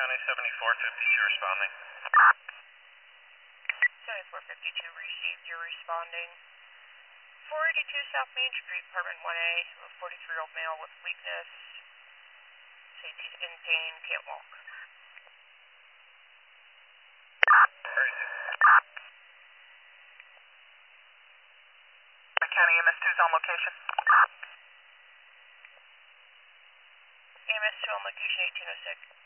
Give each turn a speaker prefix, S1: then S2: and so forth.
S1: County 7452 responding.
S2: 7452 received, you're responding. 482 South Main Street, apartment 1A, a 43-year-old male with weakness. Says he's in pain, can't walk.
S1: Where is he?
S3: County EMS2's on location.
S2: EMS2 on location 1806.